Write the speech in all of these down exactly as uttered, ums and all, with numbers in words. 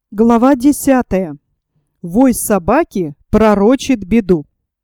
Глава десятая. Вой собаки пророчит беду.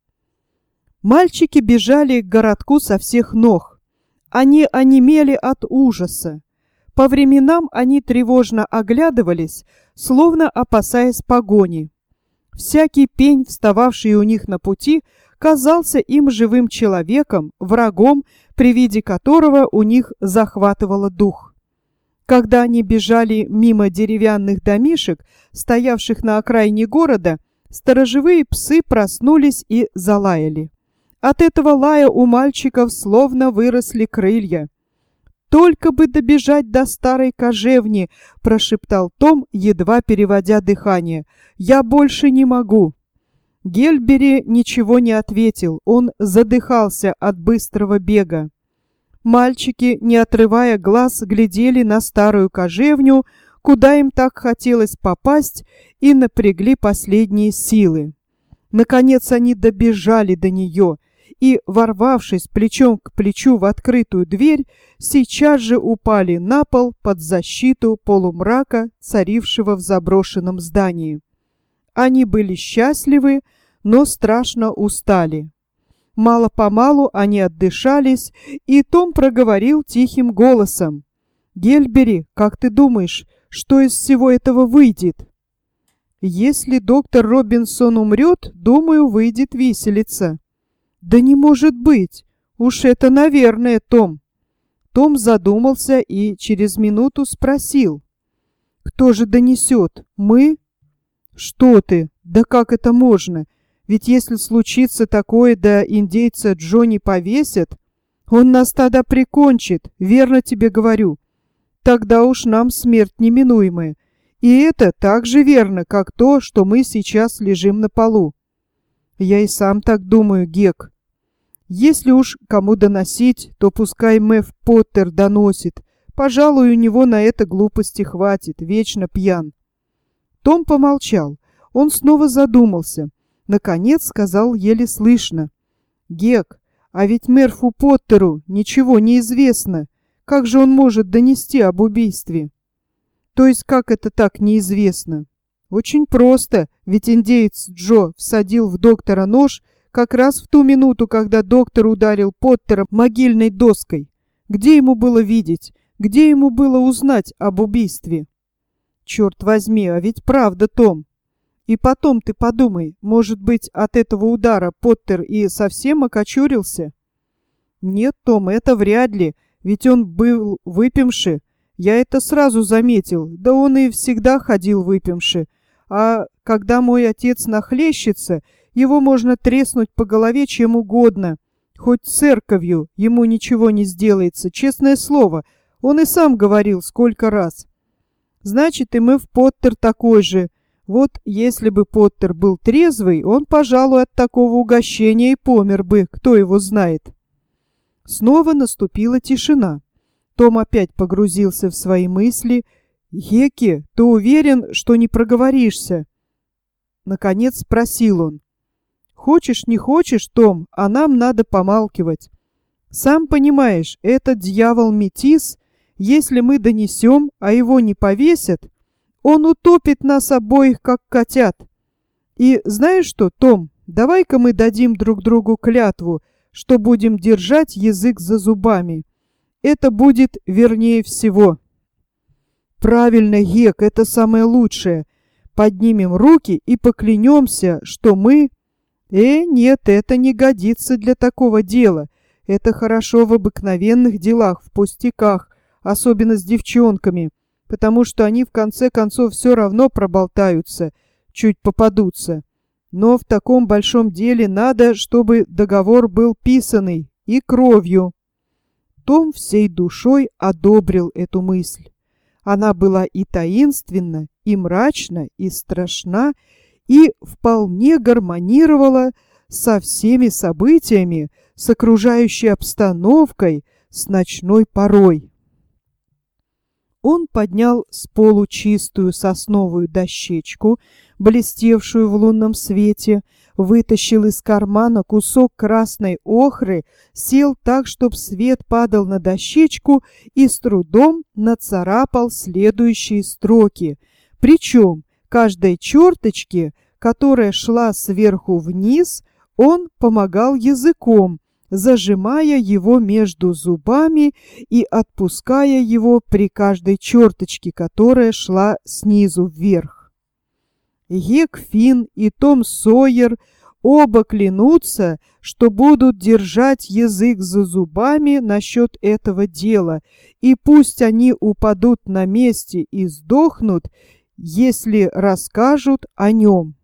Мальчики бежали к городку со всех ног. Они онемели от ужаса. По временам они тревожно оглядывались, словно опасаясь погони. Всякий пень, встававший у них на пути, казался им живым человеком, врагом, при виде которого у них захватывало дух. Когда они бежали мимо деревянных домишек, стоявших на окраине города, сторожевые псы проснулись и залаяли. От этого лая у мальчиков словно выросли крылья. «Только бы добежать до старой кожевни!» – прошептал Том, едва переводя дыхание. «Я больше не могу!» Гельбери ничего не ответил, он задыхался от быстрого бега. Мальчики, не отрывая глаз, глядели на старую кожевню, куда им так хотелось попасть, и напрягли последние силы. Наконец они добежали до нее и, ворвавшись плечом к плечу в открытую дверь, сейчас же упали на пол под защиту полумрака, царившего в заброшенном здании. Они были счастливы, но страшно устали. Мало-помалу они отдышались, и Том проговорил тихим голосом: «Гельбери, как ты думаешь, что из всего этого выйдет?» «Если доктор Робинсон умрет, думаю, выйдет виселица». «Да не может быть! Уж это, наверное, Том!» Том задумался и через минуту спросил: «Кто же донесет? Мы?» «Что ты? Да как это можно? Ведь если случится такое, да индейца Джонни повесят, он нас тогда прикончит, верно тебе говорю. Тогда уж нам смерть неминуемая. И это так же верно, как то, что мы сейчас лежим на полу». «Я и сам так думаю, Гек. Если уж кому доносить, то пускай Мэв Поттер доносит. Пожалуй, у него на это глупости хватит, вечно пьян». Том помолчал. Он снова задумался. Наконец сказал еле слышно: «Гек, а ведь Мерфу Поттеру ничего не известно. Как же он может донести об убийстве?» «То есть как это так неизвестно?» «Очень просто, ведь индеец Джо всадил в доктора нож как раз в ту минуту, когда доктор ударил Поттера могильной доской. Где ему было видеть? Где ему было узнать об убийстве?» «Черт возьми, а ведь правда, Том. И потом ты подумай, может быть, от этого удара Поттер и совсем окочурился?» «Нет, Том, это вряд ли, ведь он был выпивший. Я это сразу заметил, да он и всегда ходил выпивший. А когда мой отец нахлещется, его можно треснуть по голове чем угодно. Хоть церковью, ему ничего не сделается, честное слово. Он и сам говорил сколько раз. Значит, и Мэв Поттер такой же. Вот если бы Поттер был трезвый, он, пожалуй, от такого угощения и помер бы, кто его знает». Снова наступила тишина. Том опять погрузился в свои мысли. «Геки, ты уверен, что не проговоришься?» Наконец спросил он. «Хочешь, не хочешь, Том, а нам надо помалкивать. Сам понимаешь, этот дьявол-метис, если мы донесем, а его не повесят, он утопит нас обоих, как котят. И знаешь что, Том, давай-ка мы дадим друг другу клятву, что будем держать язык за зубами. Это будет вернее всего». «Правильно, Гек, это самое лучшее. Поднимем руки и поклянемся, что мы...» «Э, нет, это не годится для такого дела. Это хорошо в обыкновенных делах, в пустяках, особенно с девчонками, потому что они в конце концов все равно проболтаются, чуть попадутся. Но в таком большом деле надо, чтобы договор был писанный и кровью». Том всей душой одобрил эту мысль. Она была и таинственна, и мрачна, и страшна, и вполне гармонировала со всеми событиями, с окружающей обстановкой, с ночной порой. Он поднял с полу чистую сосновую дощечку, блестевшую в лунном свете, вытащил из кармана кусок красной охры, сел так, чтоб свет падал на дощечку, и с трудом нацарапал следующие строки. Причем Каждой черточке, которая шла сверху вниз, он помогал языком, зажимая его между зубами и отпуская его при каждой черточке, которая шла снизу вверх. Гек Финн и Том Сойер оба клянутся, что будут держать язык за зубами насчет этого дела, и пусть они упадут на месте и сдохнут, если расскажут о нем.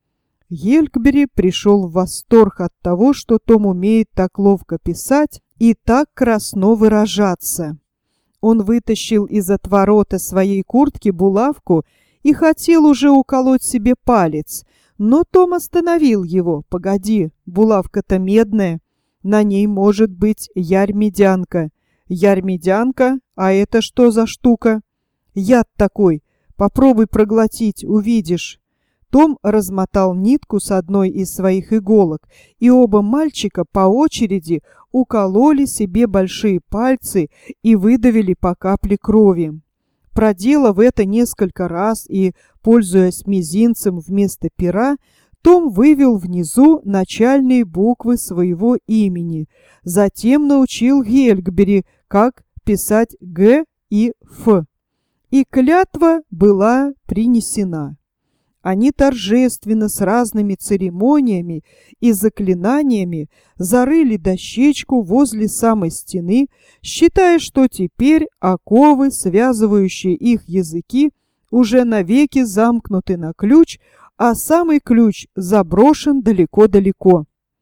Гельгбери пришел в восторг от того, что Том умеет так ловко писать и так красно выражаться. Он вытащил из отворота своей куртки булавку и хотел уже уколоть себе палец, но Том остановил его. «Погоди, булавка-то медная, на ней может быть ярь-медянка». «Ярь-медянка? А это что за штука?» «Яд такой. Попробуй проглотить, увидишь». Том размотал нитку с одной из своих иголок, и оба мальчика по очереди укололи себе большие пальцы и выдавили по капле крови. Проделав это несколько раз и пользуясь мизинцем вместо пера, Том вывел внизу начальные буквы своего имени, затем научил Гельгбери, как писать «Г» и «Ф». И клятва была принесена. Они торжественно с разными церемониями и заклинаниями зарыли дощечку возле самой стены, считая, что теперь оковы, связывающие их языки, уже навеки замкнуты на ключ, а самый ключ заброшен далеко-далеко.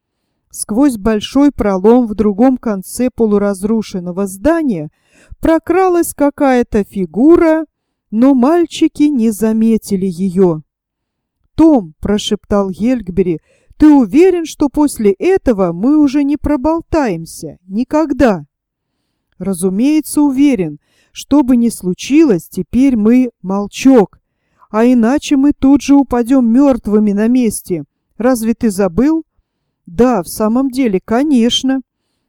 Сквозь большой пролом в другом конце полуразрушенного здания прокралась какая-то фигура, но мальчики не заметили ее. «Том», — прошептал Гельгбери, — «ты уверен, что после этого мы уже не проболтаемся? Никогда?» «Разумеется, уверен. Что бы ни случилось, теперь мы молчок. А иначе мы тут же упадем мертвыми на месте. Разве ты забыл?» «Да, в самом деле, конечно».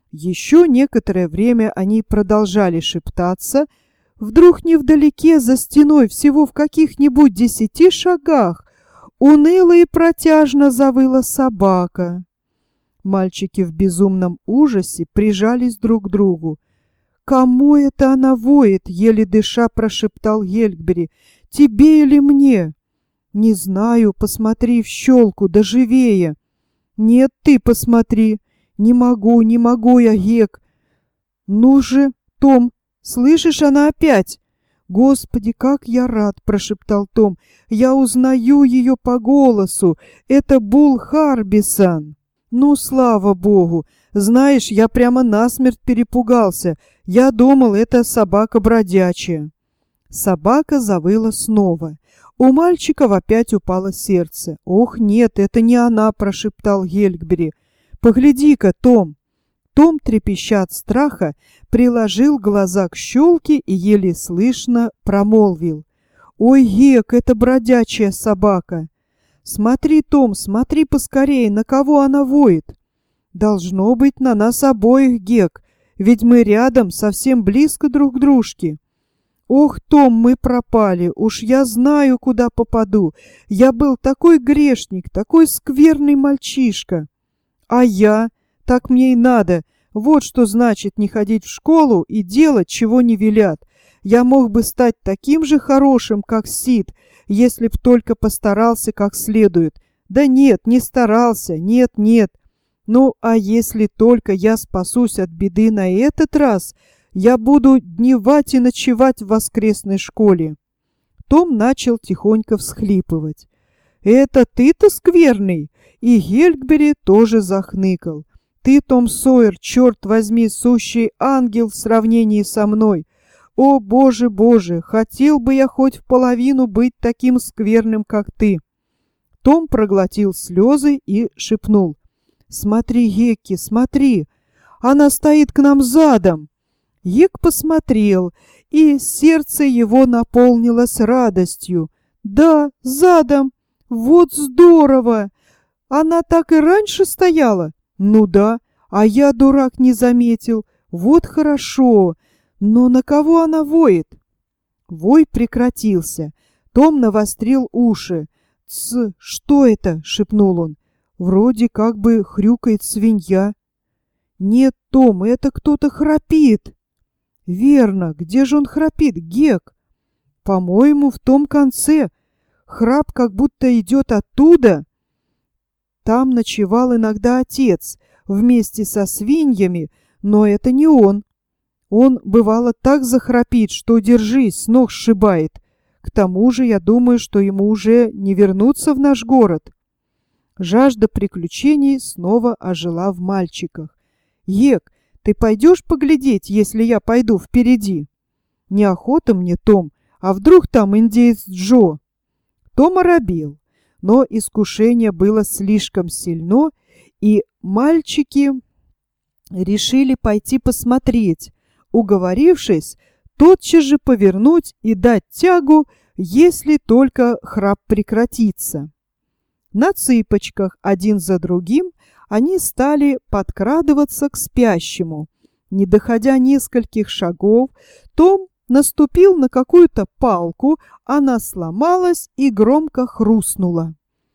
Еще некоторое время они продолжали шептаться. Вдруг невдалеке, за стеной, всего в каких-нибудь десяти шагах, уныло и протяжно завыла собака. Мальчики в безумном ужасе прижались друг к другу. «Кому это она воет?» — еле дыша прошептал Гельгбери. «Тебе или мне?» «Не знаю, посмотри в щелку, да живее!» «Нет, ты посмотри!» «Не могу, не могу я, Гек!» «Ну же, Том, слышишь, она опять!» «Господи, как я рад!» — прошептал Том. «Я узнаю ее по голосу. Это Бул Харбисон!» «Ну, слава богу! Знаешь, я прямо насмерть перепугался. Я думал, это собака бродячая». Собака завыла снова. У мальчиков опять упало сердце. «Ох, нет, это не она!» — прошептал Гельгбери. «Погляди-ка, Том!» Том, трепеща от страха, приложил глаза к щелке и еле слышно промолвил: «Ой, Гек, это бродячая собака!» «Смотри, Том, смотри поскорее, на кого она воет!» «Должно быть, на нас обоих, Гек, ведь мы рядом, совсем близко друг к дружке». «Ох, Том, мы пропали, уж я знаю, куда попаду. Я был такой грешник, такой скверный мальчишка». «А я? Так мне и надо. Вот что значит не ходить в школу и делать, чего не велят. Я мог бы стать таким же хорошим, как Сид, если б только постарался как следует. Да нет, не старался, нет, нет. Ну, а если только я спасусь от беды на этот раз, я буду дневать и ночевать в воскресной школе». Том начал тихонько всхлипывать. «Это ты-то скверный?» И Гельгбери тоже захныкал. «Ты, Том Сойер, черт возьми, сущий ангел в сравнении со мной. О, Боже, Боже, хотел бы я хоть в половину быть таким скверным, как ты». Том проглотил слезы и шепнул: «Смотри, Гекки, смотри, она стоит к нам задом». Гек посмотрел, и сердце его наполнилось радостью. «Да, задом! Вот здорово! Она так и раньше стояла?» «Ну да, а я, дурак, не заметил. Вот хорошо. Но на кого она воет?» Вой прекратился. Том навострил уши. «Тсс, что это?» — шепнул он. «Вроде как бы хрюкает свинья». «Нет, Том, это кто-то храпит». «Верно, где же он храпит, Гек?» «По-моему, в том конце. Храп как будто идет оттуда». Там ночевал иногда отец вместе со свиньями, но это не он. Он, бывало, так захрапит, что, держись, с ног сшибает. К тому же, я думаю, что ему уже не вернуться в наш город». Жажда приключений снова ожила в мальчиках. «Ек, ты пойдешь поглядеть, если я пойду впереди?» «Неохота мне, Том, а вдруг там индеец Джо?» Том оробел, но искушение было слишком сильно, и мальчики решили пойти посмотреть, уговорившись тотчас же повернуть и дать тягу, если только храп прекратится. На цыпочках один за другим они стали подкрадываться к спящему. Не доходя нескольких шагов, Том наступил на какую-то палку, она сломалась и громко хрустнула.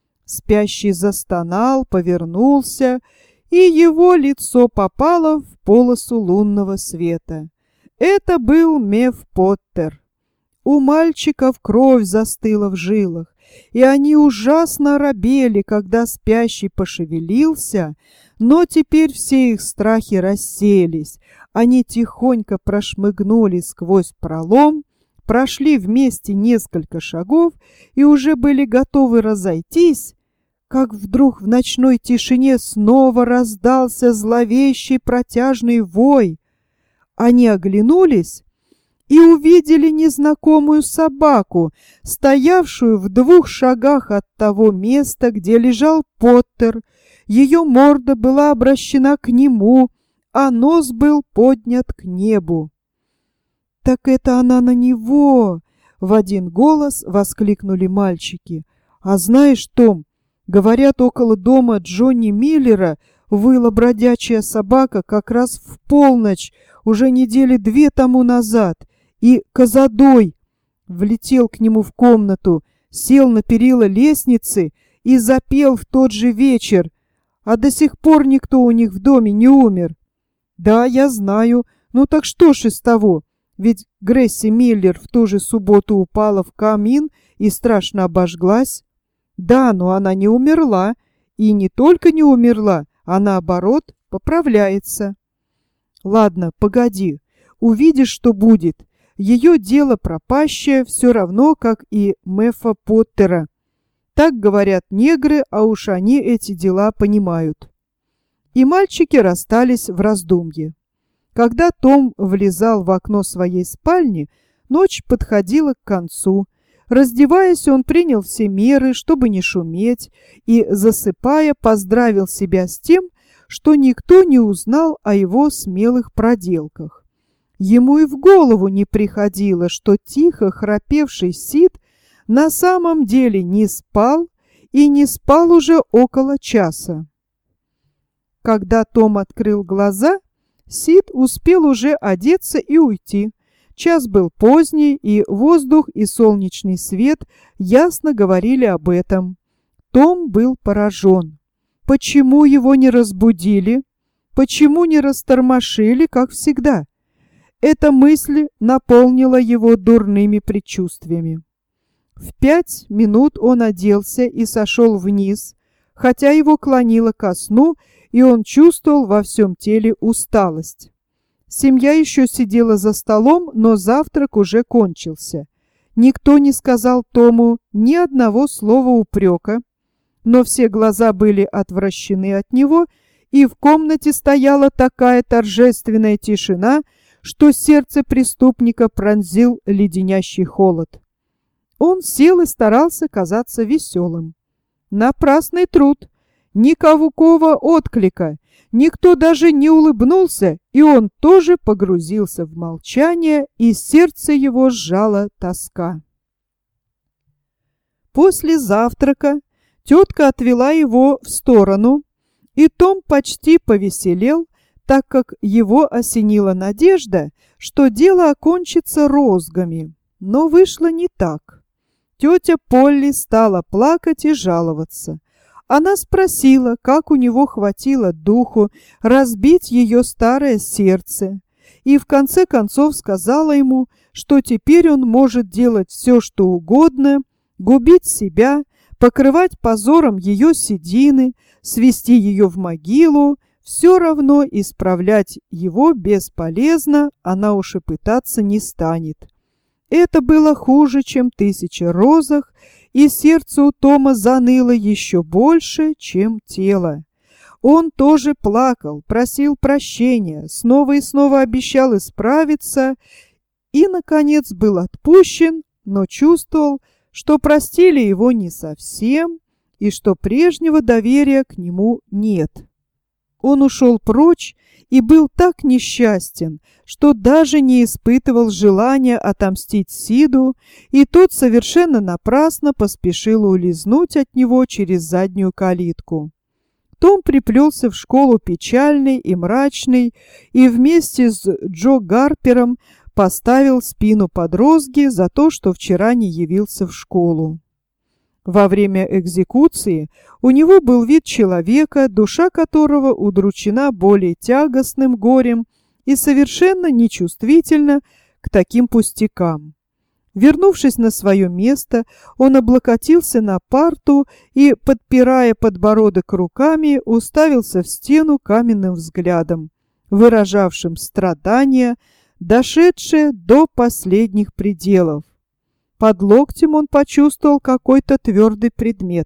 Спящий застонал, повернулся, и его лицо попало в полосу лунного света. Это был Меф Поттер. У мальчиков кровь застыла в жилах, и они ужасно робели, когда спящий пошевелился, но теперь все их страхи рассеялись. Они тихонько прошмыгнули сквозь пролом, прошли вместе несколько шагов и уже были готовы разойтись, как вдруг в ночной тишине снова раздался зловещий протяжный вой. Они оглянулись и увидели незнакомую собаку, стоявшую в двух шагах от того места, где лежал Поттер. Ее морда была обращена к нему, а нос был поднят к небу. «Так это она на него!» — в один голос воскликнули мальчики. «А знаешь, Том, говорят, около дома Джонни Миллера выла бродячая собака как раз в полночь, уже недели две тому назад, и Козадой влетел к нему в комнату, сел на перила лестницы и запел в тот же вечер, а до сих пор никто у них в доме не умер». «Да, я знаю. Ну так что ж из того? Ведь Гресси Миллер в ту же субботу упала в камин и страшно обожглась». «Да, но она не умерла. И не только не умерла, а наоборот поправляется». «Ладно, погоди. Увидишь, что будет. Ее дело пропащее, все равно, как и Мефа Поттера. Так говорят негры, а уж они эти дела понимают». И мальчики расстались в раздумье. Когда Том влезал в окно своей спальни, ночь подходила к концу. Раздеваясь, он принял все меры, чтобы не шуметь, и, засыпая, поздравил себя с тем, что никто не узнал о его смелых проделках. Ему и в голову не приходило, что тихо храпевший Сид на самом деле не спал, и не спал уже около часа. Когда Том открыл глаза, Сид успел уже одеться и уйти. Час был поздний, и воздух и солнечный свет ясно говорили об этом. Том был поражен. Почему его не разбудили? Почему не растормошили, как всегда? Эта мысль наполнила его дурными предчувствиями. В пять минут он оделся и сошел вниз, хотя его клонило ко сну, и он чувствовал во всем теле усталость. Семья еще сидела за столом, но завтрак уже кончился. Никто не сказал Тому ни одного слова упрека, но все глаза были отвращены от него, и в комнате стояла такая торжественная тишина, что сердце преступника пронзил леденящий холод. Он сел и старался казаться веселым. Напрасный труд. Никакого отклика. Никто даже не улыбнулся, и он тоже погрузился в молчание, и сердце его сжала тоска. После завтрака тетка отвела его в сторону, и Том почти повеселел, так как его осенила надежда, что дело окончится розгами. Но вышло не так. Тетя Полли стала плакать и жаловаться. Она спросила, как у него хватило духу разбить ее старое сердце, и в конце концов сказала ему, что теперь он может делать все, что угодно, губить себя, покрывать позором ее седины, свести ее в могилу, все равно исправлять его бесполезно, она уж и пытаться не станет. Это было хуже, чем тысяча розах, и сердце у Тома заныло еще больше, чем тело. Он тоже плакал, просил прощения, снова и снова обещал исправиться и, наконец, был отпущен, но чувствовал, что простили его не совсем и что прежнего доверия к нему нет. Он ушел прочь и был так несчастен, что даже не испытывал желания отомстить Сиду, и тот совершенно напрасно поспешил улизнуть от него через заднюю калитку. Том приплелся в школу печальный и мрачный, и вместе с Джо Гарпером поставил спину под розги за то, что вчера не явился в школу. Во время экзекуции у него был вид человека, душа которого удручена более тягостным горем и совершенно нечувствительна к таким пустякам. Вернувшись на свое место, он облокотился на парту и, подпирая подбородок руками, уставился в стену каменным взглядом, выражавшим страдания, дошедшее до последних пределов. Под локтем он почувствовал какой-то твердый предмет.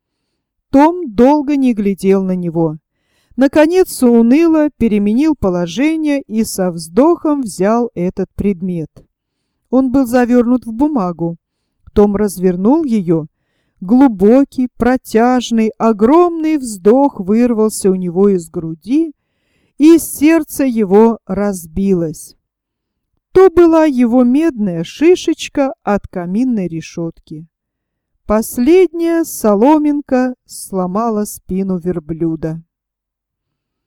Том долго не глядел на него. Наконец, уныло переменил положение и со вздохом взял этот предмет. Он был завернут в бумагу. Том развернул ее. Глубокий, протяжный, огромный вздох вырвался у него из груди, и сердце его разбилось. То была его медная шишечка от каминной решетки. Последняя соломинка сломала спину верблюда.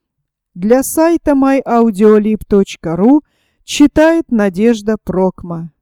Для сайта май аудиолиб точка ру читает Надежда Прокма.